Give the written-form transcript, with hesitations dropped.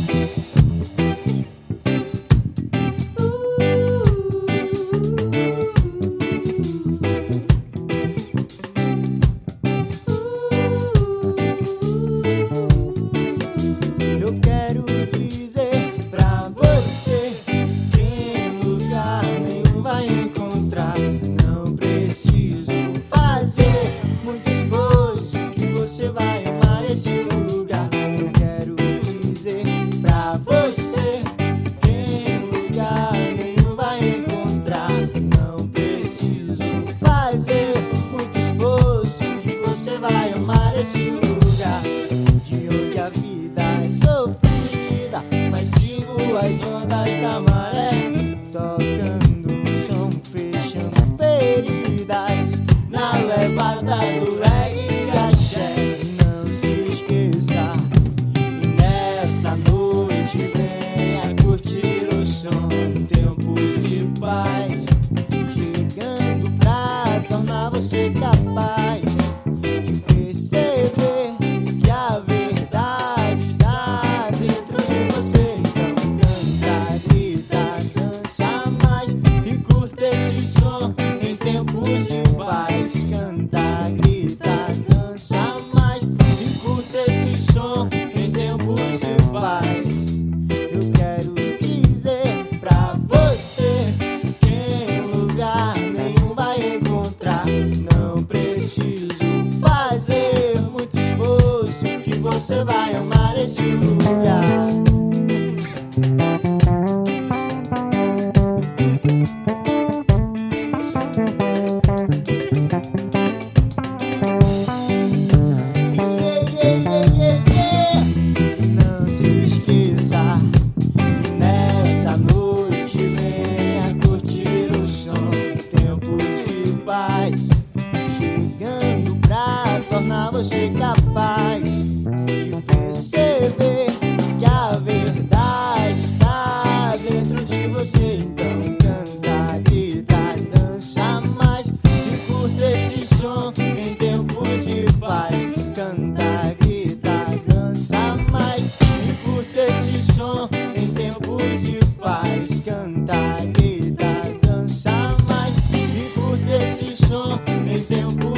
Eu quero dizer pra você que em lugar nenhum vai encontrar. Não preciso fazer muito esforço que você vai amar esse lugar. Eu quero dizer pra você que em lugar nenhum vai encontrar. Não preciso fazer muito esforço que você vai amar esse lugar. De onde a vida é sofrida, mas sigo as ondas da maré, tocando um som, fechando feridas na levada do reggae e axé. Não se esqueça, e nessa noite venha curtir o som. Tempos de paz chegando pra tornar você capaz de perceber que a verdade está dentro de você. Então canta, grita, dança mais e curta esse som em tempos de paz. Canta, grita, dança mais e curta esse som em tempos de paz. Eu quero dizer pra você que em lugar nenhum vai encontrar. Não preciso fazer muito esforço que você vai amar esse lugar. Não se esqueça, e nessa noite venha curtir o som. Tempos de paz chegando pra tornar você capaz de perceber que a verdade está dentro de você. Então canta, grita, dança mais e curta esse som em tempos de paz. Canta, grita, dança mais e curta esse som em tempos de paz. Canta, grita, dança mais e curta esse som em tempos